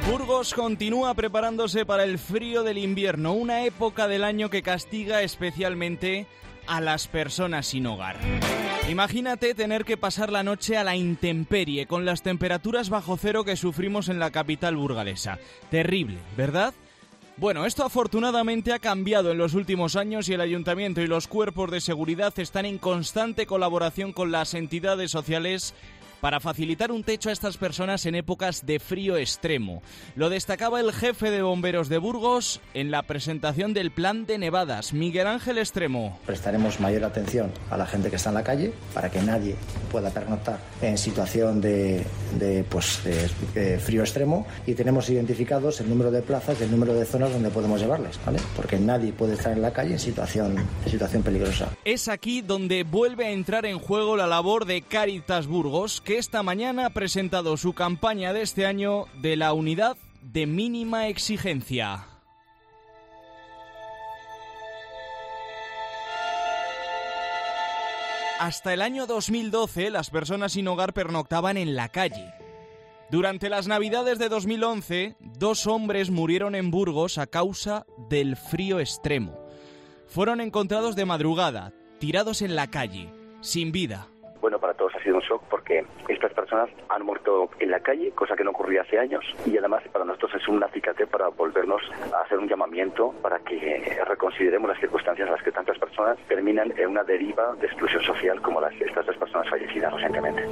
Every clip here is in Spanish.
Burgos continúa preparándose para el frío del invierno, una época del año que castiga especialmente a las personas sin hogar. Imagínate tener que pasar la noche a la intemperie con las temperaturas bajo cero que sufrimos en la capital burgalesa. Terrible, ¿verdad? Bueno, esto afortunadamente ha cambiado en los últimos años y el ayuntamiento y los cuerpos de seguridad están en constante colaboración con las entidades sociales para facilitar un techo a estas personas en épocas de frío extremo. Lo destacaba el jefe de bomberos de Burgos en la presentación del plan de nevadas, Miguel Ángel Extremo. Prestaremos mayor atención a la gente que está en la calle para que nadie pueda pernoctar en situación de frío extremo, y tenemos identificados el número de plazas y el número de zonas donde podemos llevarles, ¿vale? Porque nadie puede estar en la calle en situación peligrosa. Es aquí donde vuelve a entrar en juego la labor de Cáritas Burgos, que esta mañana ha presentado su campaña de este año de la unidad de mínima exigencia. Hasta el año 2012, las personas sin hogar pernoctaban en la calle. Durante las Navidades de 2011, 2 hombres murieron en Burgos a causa del frío extremo. Fueron encontrados de madrugada, tirados en la calle, sin vida. Bueno, para todos ha sido un shock porque estas personas han muerto en la calle, cosa que no ocurría hace años, y además para nosotros es un acicate para volvernos a hacer un llamamiento para que reconsideremos las circunstancias en las que tantas personas terminan en una deriva de exclusión social como estas 2 personas fallecidas recientemente.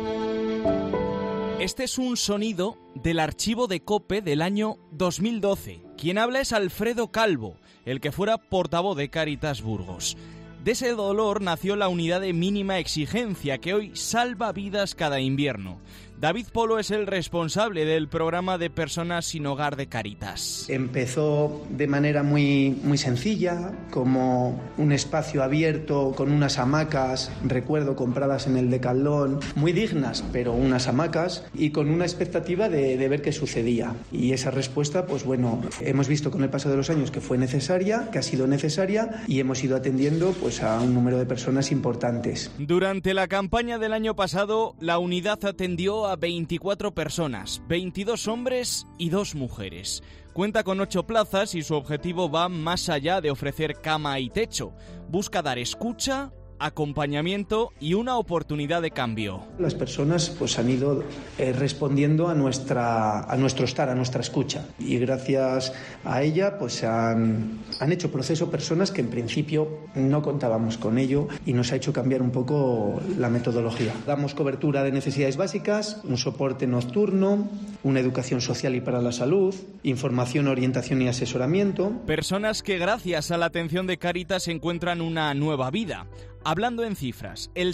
Este es un sonido del archivo de COPE del año 2012. Quien habla es Alfredo Calvo, el que fuera portavoz de Cáritas Burgos. De ese dolor nació la unidad de mínima exigencia que hoy salva vidas cada invierno. David Polo es el responsable del programa de personas sin hogar de Cáritas. Empezó de manera muy sencilla, como un espacio abierto con unas hamacas, recuerdo, compradas en el Decathlon, muy dignas, pero unas hamacas, y con una expectativa de ver qué sucedía. Y esa respuesta, pues bueno, hemos visto con el paso de los años que fue necesaria, que ha sido necesaria, y hemos ido atendiendo pues a un número de personas importantes. Durante la campaña del año pasado, la unidad atendió a 24 personas, 22 hombres y 2 mujeres. Cuenta con 8 plazas y su objetivo va más allá de ofrecer cama y techo. Busca dar escucha, acompañamiento y una oportunidad de cambio. Las personas pues han ido respondiendo a nuestro estar, a nuestra escucha, y gracias a ella pues han hecho proceso personas que en principio no contábamos con ello, y nos ha hecho cambiar un poco la metodología. Damos cobertura de necesidades básicas, un soporte nocturno, una educación social y para la salud, información, orientación y asesoramiento. Personas que gracias a la atención de Cáritas encuentran una nueva vida. Hablando en cifras, el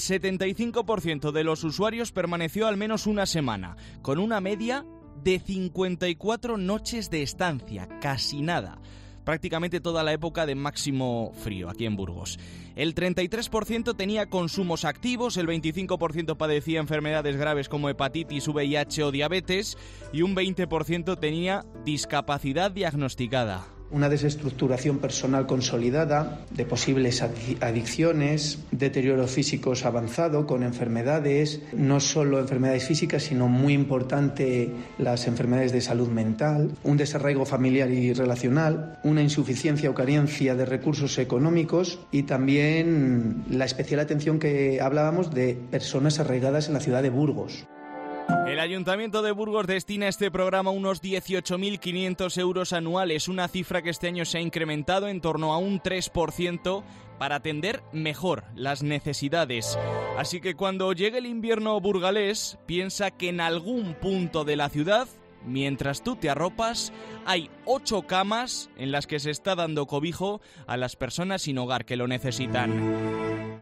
75% de los usuarios permaneció al menos una semana, con una media de 54 noches de estancia, casi nada. Prácticamente toda la época de máximo frío aquí en Burgos. El 33% tenía consumos activos, el 25% padecía enfermedades graves como hepatitis, VIH o diabetes, y un 20% tenía discapacidad diagnosticada. Una desestructuración personal consolidada, de posibles adicciones, deterioro físicos avanzado con enfermedades, no solo enfermedades físicas, sino muy importante las enfermedades de salud mental, un desarraigo familiar y relacional, una insuficiencia o carencia de recursos económicos, y también la especial atención que hablábamos de personas arraigadas en la ciudad de Burgos. El Ayuntamiento de Burgos destina a este programa unos 18.500 euros anuales, una cifra que este año se ha incrementado en torno a un 3% para atender mejor las necesidades. Así que cuando llegue el invierno burgalés, piensa que en algún punto de la ciudad, mientras tú te arropas, hay 8 camas en las que se está dando cobijo a las personas sin hogar que lo necesitan.